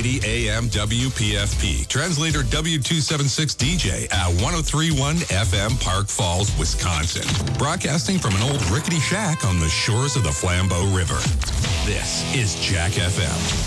980 AM WPFP. Translator W276 DJ at 1031 FM Park Falls, Wisconsin. Broadcasting from an old rickety shack on the shores of the Flambeau River. This is Jack FM.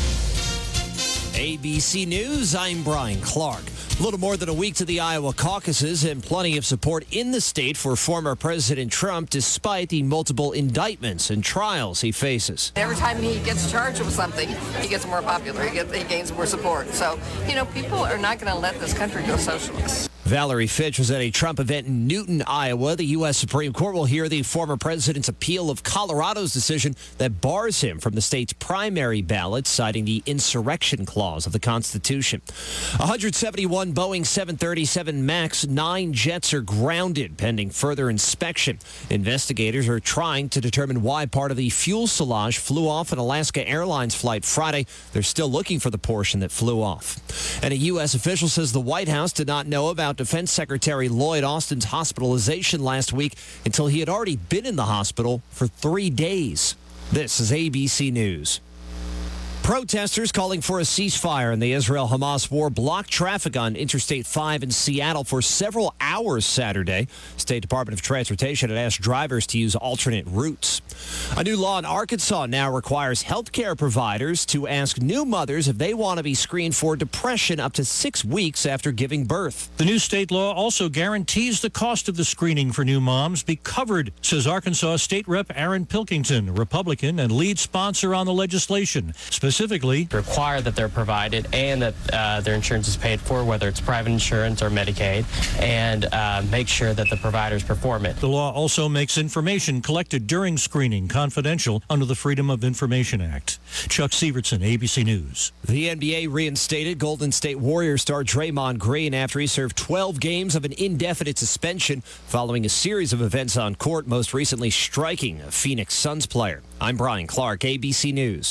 ABC News, I'm Brian Clark. A little more than a week to the Iowa caucuses and plenty of support in the state for former President Trump despite the multiple indictments and trials he faces. Every time he gets charged with something, he gets more popular. He gains more support. So, people are not going to let this country go socialist. Valerie Fitch was at a Trump event in Newton, Iowa. The U.S. Supreme Court will hear the former president's appeal of Colorado's decision that bars him from the state's primary ballot, citing the insurrection clause of the Constitution. 171 Boeing 737 MAX 9 jets are grounded pending further inspection. Investigators are trying to determine why part of the fuselage flew off an Alaska Airlines flight Friday. They're still looking for the portion that flew off. And a U.S. official says the White House did not know about Defense Secretary Lloyd Austin's hospitalization last week until he had already been in the hospital for 3 days. This is ABC News. Protesters calling for a ceasefire in the Israel-Hamas war blocked traffic on Interstate 5 in Seattle for several hours Saturday. State Department of Transportation had asked drivers to use alternate routes. A new law in Arkansas now requires health care providers to ask new mothers if they want to be screened for depression up to 6 weeks after giving birth. The new state law also guarantees the cost of the screening for new moms be covered, says Arkansas State Rep Aaron Pilkington, Republican and lead sponsor on the legislation. Specifically, require that they're provided and that their insurance is paid for, whether it's private insurance or Medicaid, and make sure that the providers perform it. The law also makes information collected during screening confidential under the Freedom of Information Act. Chuck Sievertson, ABC News. The NBA reinstated Golden State Warriors star Draymond Green after he served 12 games of an indefinite suspension following a series of events on court, most recently striking a Phoenix Suns player. I'm Brian Clark, ABC News.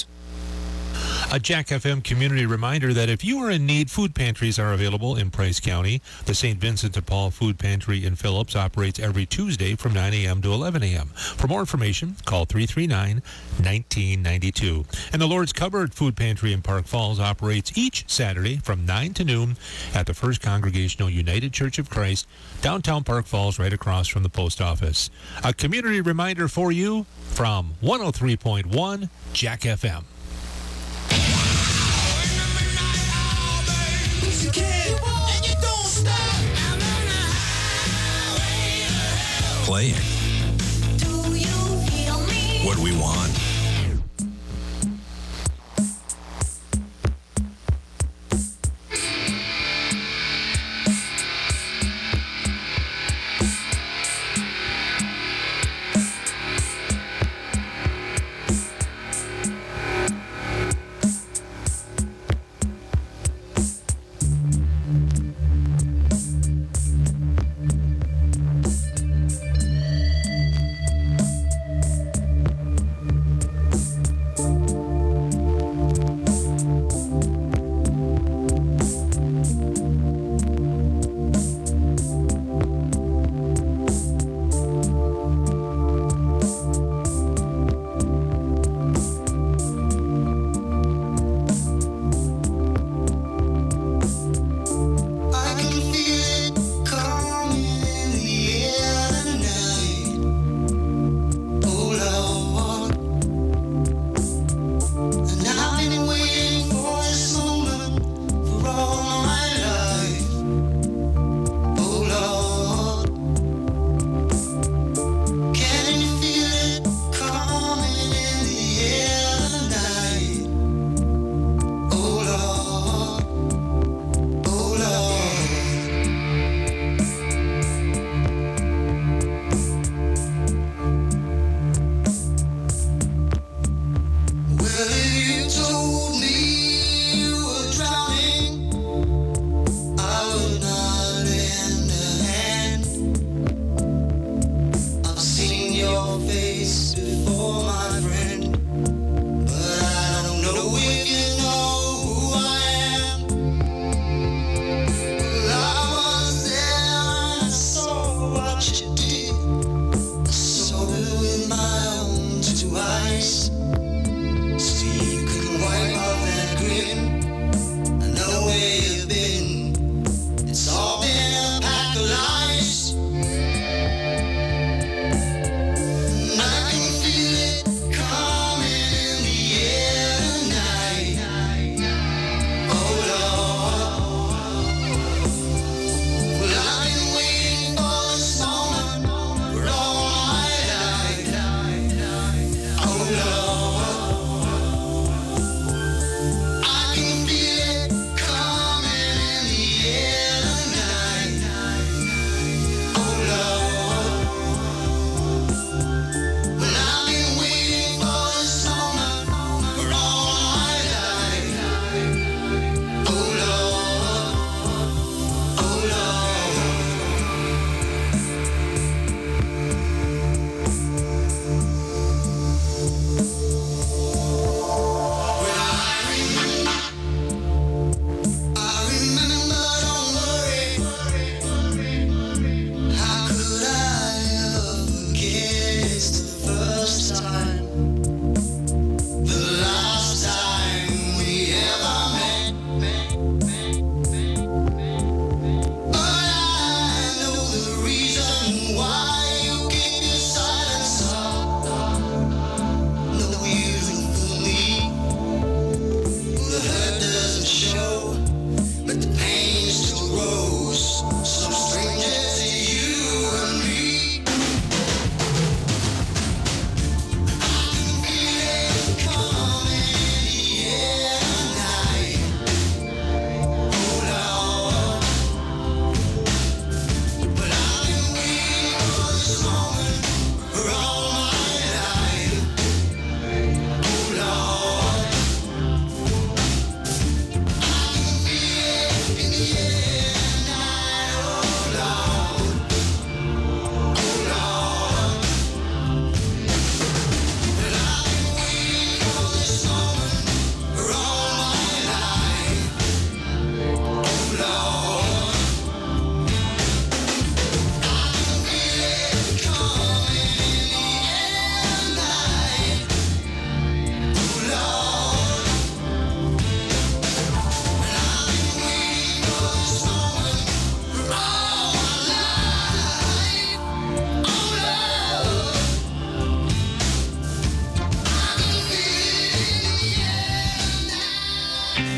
A Jack FM community reminder that if you are in need, food pantries are available in Price County. The St. Vincent de Paul Food Pantry in Phillips operates every Tuesday from 9 a.m. to 11 a.m. For more information, call 339-1992. And the Lord's Cupboard Food Pantry in Park Falls operates each Saturday from 9 to noon at the First Congregational United Church of Christ, downtown Park Falls, right across from the post office. A community reminder for you from 103.1 Jack FM. Playing what we want.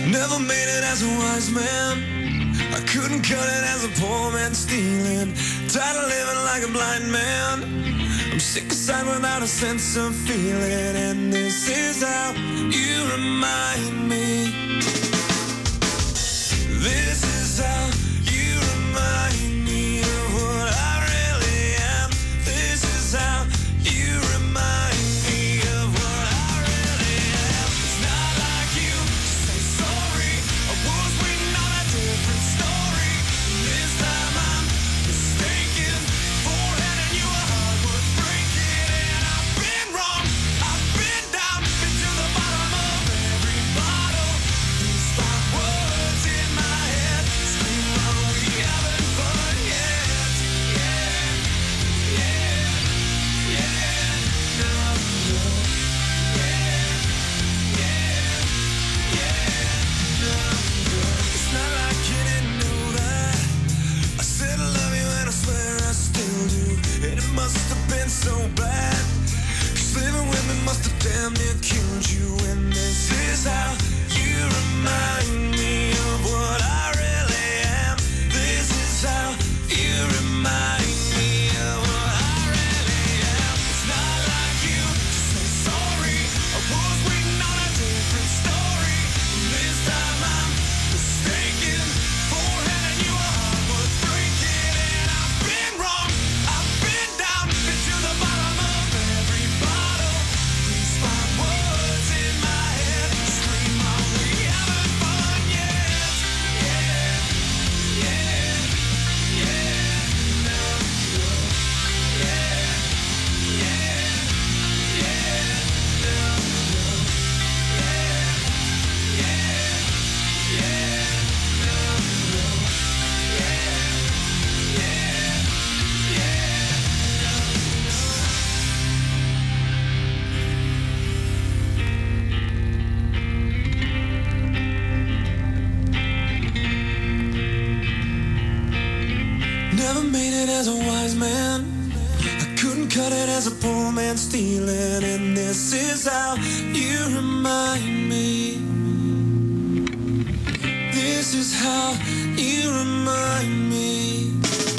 Never made it as a wise man. I couldn't cut it as a poor man stealing. Tired of living like a blind man. I'm sick aside without a sense of feeling. And this is how you remind me. This is how you remind me of what I really am. This is how you remind me of what I really am. It's not like you to say sorry. I was waiting on a different story. This time I'm mistaken for handing you a heart worth breaking. And I've been wrong, I've been down, been to the bottom of every bottle. These 5 words in my head scream, are we having fun yet? Yeah, yeah, yeah, no, no. Yeah, yeah, no, no. It's not like you didn't know that. I said I love you and I swear I still do. And it must have been so bad, 'cause living with me must have damn near killed you. And this is how you remind me of what I really am. This is how you remind me of what I really am. It's not like you to say sorry. I was waiting on a different story. This time I'm mistaken for handing you a heart worth breaking. And I've been wrong, I've been down, been to the bottom of every bottle. These 5 words in my head scream, are we having fun yet? Yeah, yeah, yeah, no, no. Yeah, yeah, yeah, no, no. Yeah, yeah, yeah, no, no. Yeah, yeah, Never made it as a wise man. I couldn't cut it as a poor man stealing. And this is how you remind me. This is how you remind me.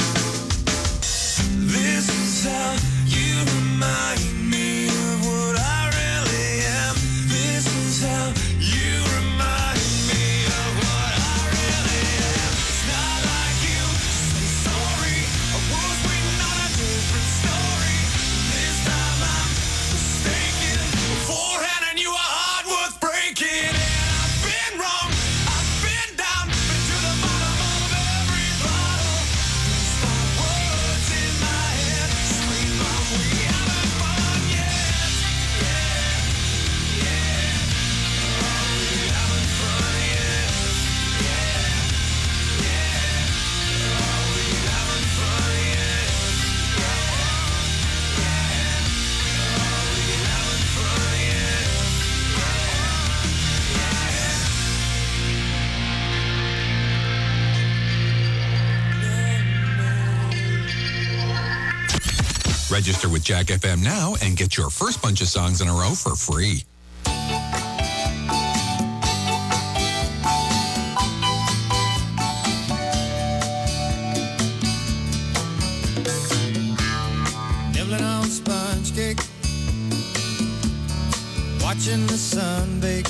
This is how you remind me of what I really am. This is how you remind me of what I really am. It's not like you to say sorry. I was waiting on a different story. This time I'm mistaken for handing you a heart worth breaking. And I've been wrong, I've been down, been to the bottom of every bottle. These 5 words in my head scream, are we having fun yet? Yeah, yeah. Are we having fun yet? Yeah, yeah. Are we having fun yet? Yeah, yeah. Are we having fun yet? Register with Jack FM now and get your first bunch of songs in a row for free. Nibbling on sponge cake, watching the sun bake.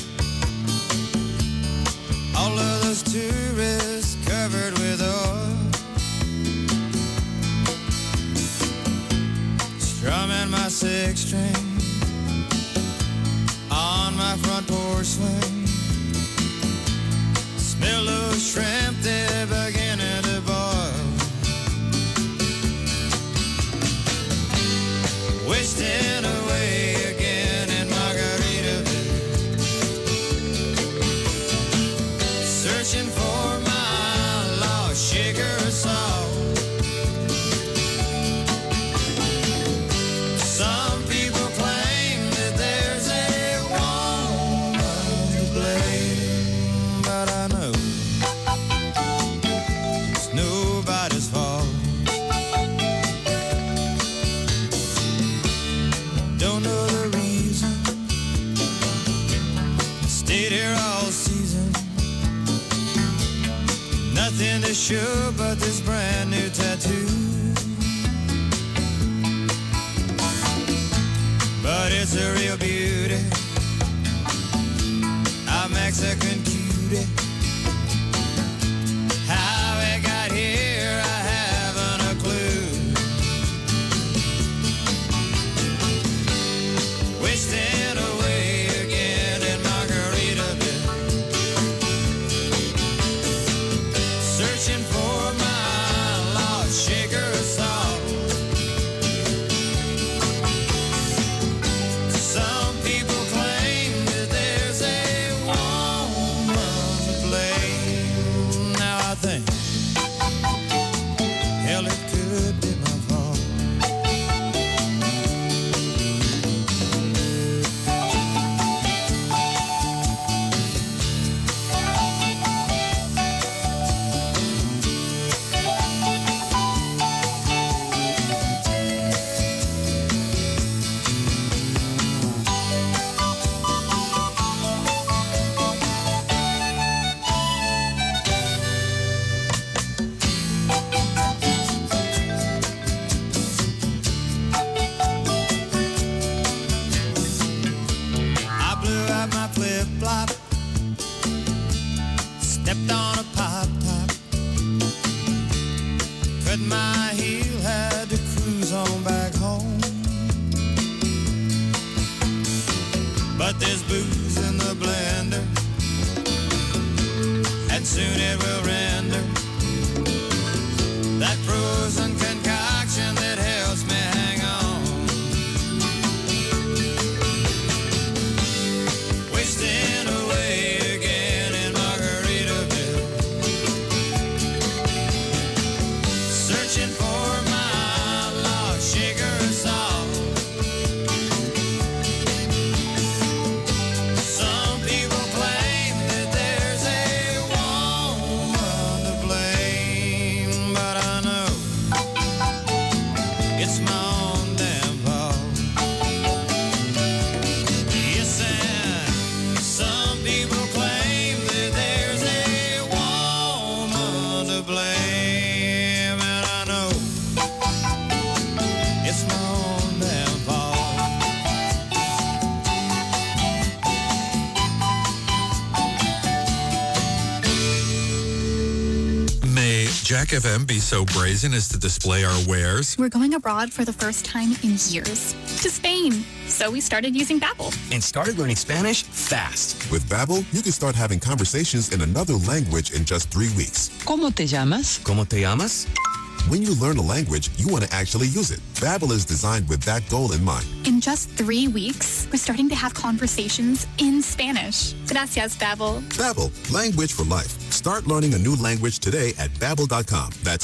All of those tourists covered with oil, strumming my 6-string on my front porch swing. Smell those shrimp, they're beginning to boil. Wasting away again in Margaritaville, searching for my lost sugar salt. Some people claim that there's a woman to blame, but I know it's nobody's fault. Don't know the reason, stayed here all season. to show but this brand new tattoo. But it's a real beauty, a Mexican cutie. How it got here, I haven't a clue. Wasting away again in Margaritaville, searching for my lost shaker of salt. Some people claim that there's a woman to blame. Now I think, hell, it could be my fault. I blew out my flip-flop, stepped on a pop-top, cut my heel, had to cruise on back home. But there's booze in the blender, and soon it will render that frozen concoction that helps me hang on. Wasting away again in Margaritaville, searching for my lost shaker of salt. Some people claim that there's a woman to blame, but I know it's my own damn fault. Yes, and some people claim that there's a woman to blame, and I know it's my own damn fault. May Jack FM be so brazen as to display our wares? We're going abroad for the first time in years, to Spain. So we started using Babbel. And started learning Spanish fast. With Babbel, you can start having conversations in another language in just 3 weeks. ¿Cómo te llamas? ¿Cómo te llamas? When you learn a language, you want to actually use it. Babbel is designed with that goal in mind. In just 3 weeks, we're starting to have conversations in Spanish. Gracias, Babbel. Babbel, language for life. Start learning a new language today at Babbel.com. That's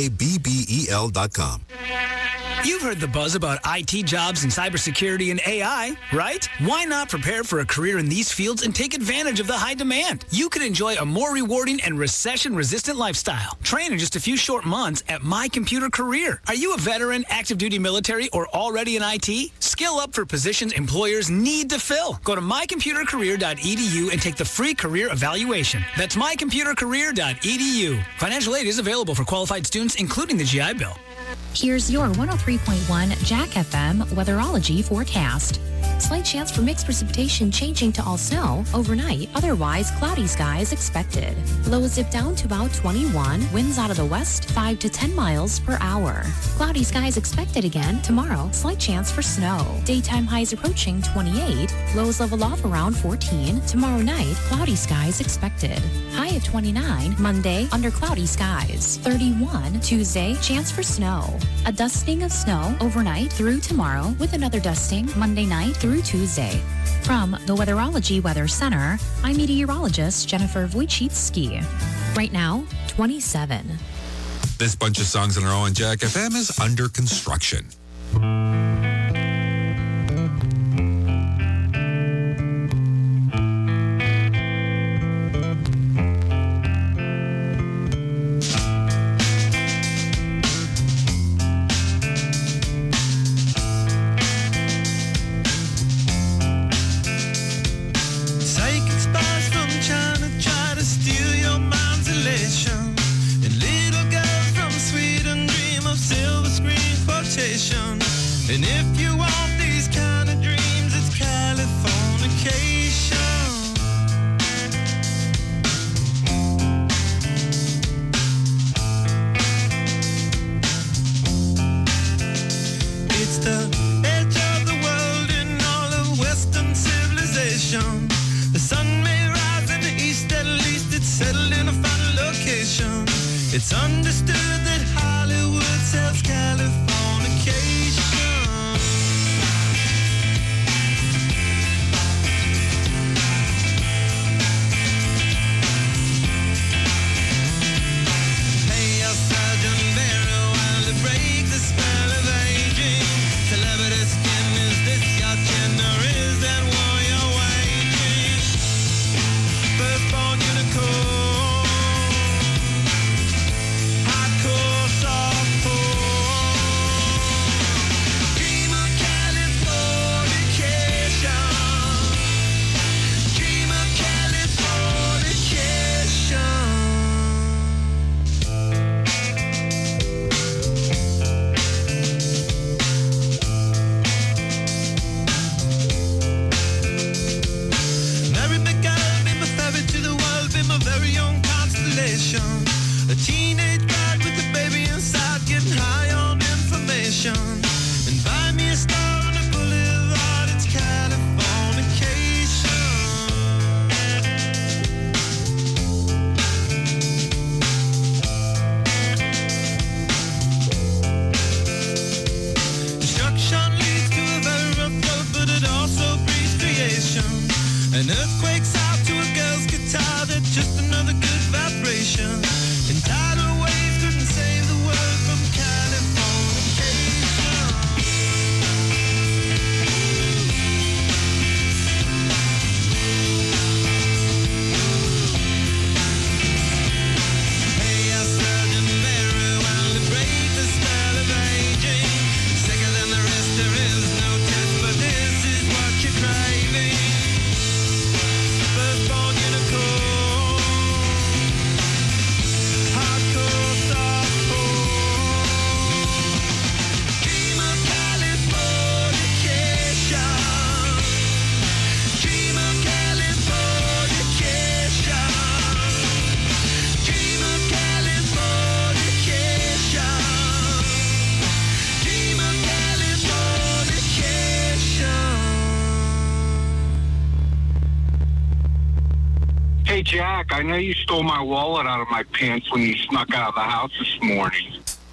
Babbel.com. You've heard the buzz about IT jobs and cybersecurity and AI, right? Why not prepare for a career in these fields and take advantage of the high demand? You can enjoy a more rewarding and recession-resistant lifestyle. Train in just a few short months at My Computer Career. Are you a veteran, active duty military, or already in IT? Skill up for positions employers need to fill. Go to mycomputercareer.edu and take the free career evaluation. That's mycomputercareer.edu. Financial aid is available for qualified students, including the GI Bill. Here's your 103.1 Jack FM weatherology forecast. Slight chance for mixed precipitation changing to all snow overnight. Otherwise, cloudy skies expected. Lows dip down to about 21. Winds out of the west 5 to 10 miles per hour. Cloudy skies expected again tomorrow. Slight chance for snow. Daytime highs approaching 28. Lows level off around 14. Tomorrow night, cloudy skies expected. High of 29. Monday, under cloudy skies. 31. Tuesday, chance for snow. A dusting of snow overnight through tomorrow with another dusting Monday night through Tuesday. From the Weatherology Weather Center, I'm meteorologist Jennifer Wojcicki. Right now, 27. This bunch of songs in a row on Jack FM is under construction. Psychic spies from China try to steal your mind's elation and It's understood that Hollywood sells Californication. Pay your surgeon very well to break the spell of aging. Celebrity skin, is this your chin or is that war you're waging? Firstborn unicorn. A teenage bride with a baby inside, getting high on information. And buy me a star on a boulevard, it's Californication. Destruction leads to a very rough road, but it also breeds creation. An earthquake's out to a girl's guitar, that's just another good vibration. And tidal waves couldn't save the world from Californication. Pay your surgeon very well to break the spell of aging. Sicker than the rest, there is no test, but this is what you're craving. Firstborn unicorn. Hey, Jack, I know you stole my wallet out of my pants when you snuck out of the house this morning.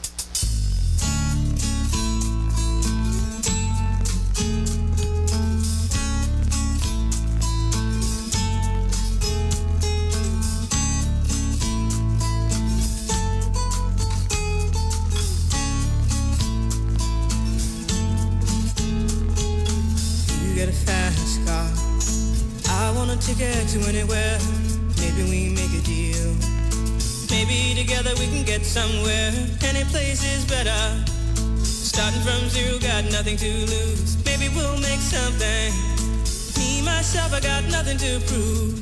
You get a fast car. I want a ticket to anywhere. Maybe we make a deal. Maybe together we can get somewhere. Any place is better. Starting from zero, got nothing to lose. Maybe we'll make something. Me, myself, I got nothing to prove.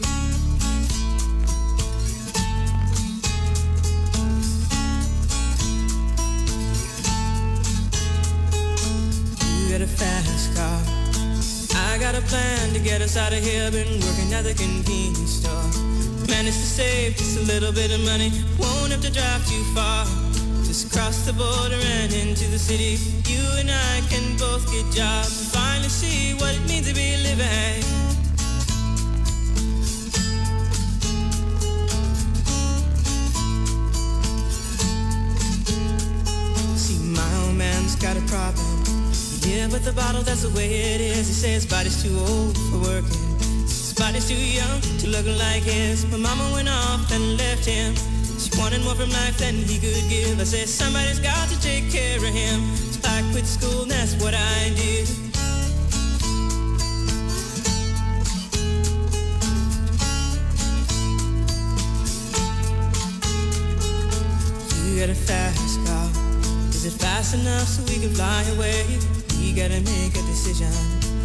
You get a fast car. I got a plan to get us out of here. Been working at the convenience store. Managed to save just a little bit of money. Won't have to drive too far. Just cross the border and into the city. You and I can both get jobs. Finally see what it means to be living. See, my old man's got a problem. Yeah, with the bottle, that's the way it is. He says his body's too old for working. His body's too young to look like his. My mama went off and left him. She wanted more from life than he could give. I said, somebody's got to take care of him. So I quit school and that's what I did. You got a fast car. Is it fast enough so we can fly away? We gotta make a decision.